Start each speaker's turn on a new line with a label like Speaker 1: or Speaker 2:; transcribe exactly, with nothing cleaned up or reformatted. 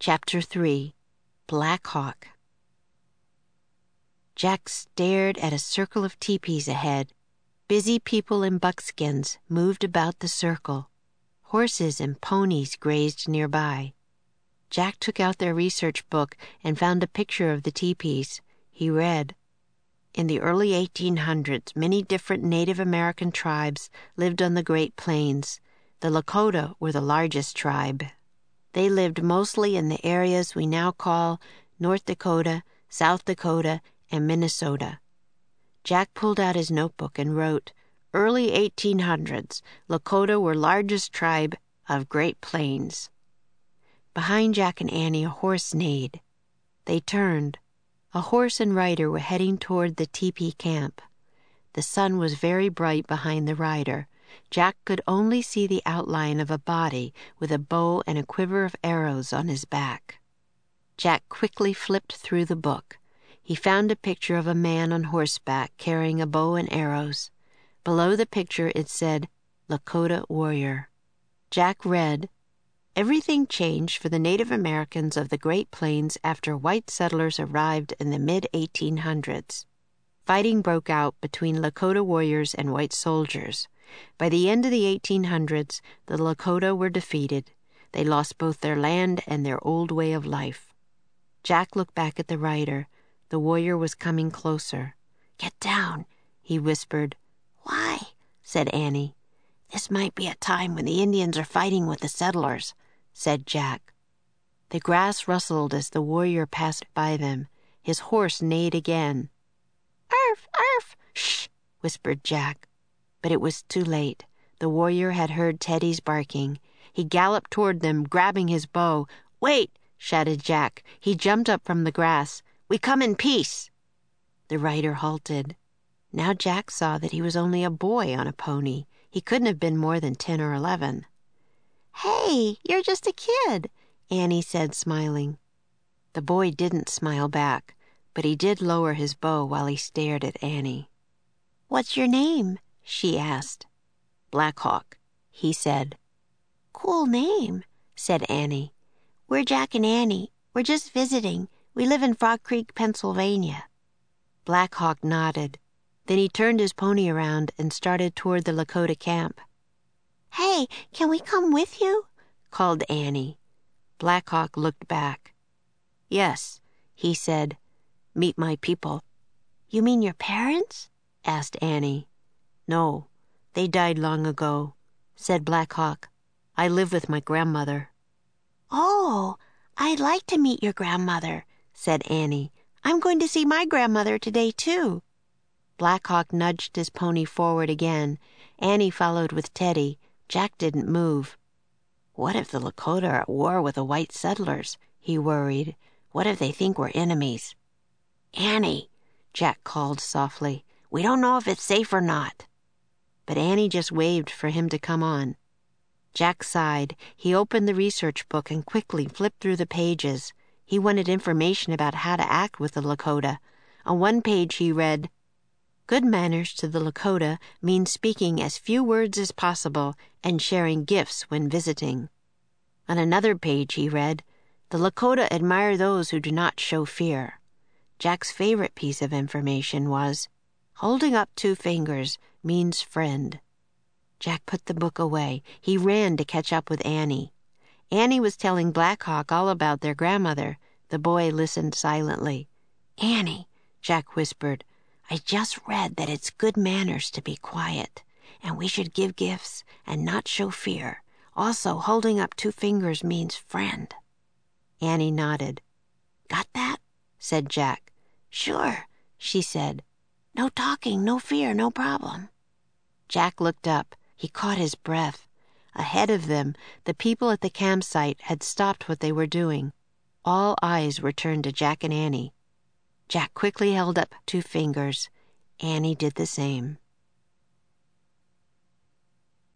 Speaker 1: Chapter three. Black Hawk. Jack stared at a circle of teepees ahead. Busy people in buckskins moved about the circle. Horses and ponies grazed nearby. Jack took out their research book and found a picture of the teepees. He read, "In the early eighteen hundreds, many different Native American tribes lived on the Great Plains. The Lakota were the largest tribe. They lived mostly in the areas we now call North Dakota, South Dakota, and Minnesota." Jack pulled out his notebook and wrote, "Early eighteen hundreds, Lakota were largest tribe of Great Plains." Behind Jack and Annie a horse neighed. They turned. A horse and rider were heading toward the teepee camp. The sun was very bright behind the rider. Jack could only see the outline of a body with a bow and a quiver of arrows on his back. Jack quickly flipped through the book. He found a picture of a man on horseback carrying a bow and arrows. Below the picture it said, "Lakota Warrior." Jack read, "Everything changed for the Native Americans of the Great Plains after white settlers arrived in the mid eighteen hundreds. Fighting broke out between Lakota warriors and white soldiers. By the end of the eighteen hundreds, the Lakota were defeated. They lost both their land and their old way of life." Jack looked back at the rider. The warrior was coming closer. "Get down," he whispered. "Why?" said Annie. "This might be a time when the Indians are fighting with the settlers," said Jack. The grass rustled as the warrior passed by them. His horse neighed again. "Arf, arf, shh," whispered Jack. But it was too late. The warrior had heard Teddy's barking. He galloped toward them, grabbing his bow. "Wait!" shouted Jack. He jumped up from the grass. "We come in peace." The rider halted. Now Jack saw that he was only a boy on a pony. He couldn't have been more than ten or eleven. "Hey, you're just a kid," Annie said, smiling. The boy didn't smile back, but he did lower his bow while he stared at Annie. "What's your name?" she asked. "Black Hawk," he said. "Cool name," said Annie. "We're Jack and Annie. We're just visiting. We live in Frog Creek, Pennsylvania." Black Hawk nodded. Then he turned his pony around and started toward the Lakota camp. "Hey, can we come with you?" called Annie. Black Hawk looked back. "Yes," he said. "Meet my people." "You mean your parents?" asked Annie. "No, they died long ago," said Black Hawk. "I live with my grandmother." "Oh, I'd like to meet your grandmother," said Annie. "I'm going to see my grandmother today, too." Black Hawk nudged his pony forward again. Annie followed with Teddy. Jack didn't move. "What if the Lakota are at war with the white settlers?" he worried. "What if they think we're enemies?" "Annie," Jack called softly, "we don't know if it's safe or not." But Annie just waved for him to come on. Jack sighed. He opened the research book and quickly flipped through the pages. He wanted information about how to act with the Lakota. On one page he read, "Good manners to the Lakota means speaking as few words as possible and sharing gifts when visiting." On another page he read, "The Lakota admire those who do not show fear." Jack's favorite piece of information was, "Holding up two fingers means friend." Jack put the book away. He ran to catch up with Annie. Annie was telling Black Hawk all about their grandmother. The boy listened silently. "Annie," Jack whispered, "I just read that it's good manners to be quiet, and we should give gifts and not show fear. Also, holding up two fingers means friend." Annie nodded. "Got that?" said Jack. "Sure," she said. "No talking, no fear, no problem." Jack looked up. He caught his breath. Ahead of them, the people at the campsite had stopped what they were doing. All eyes were turned to Jack and Annie. Jack quickly held up two fingers. Annie did the same.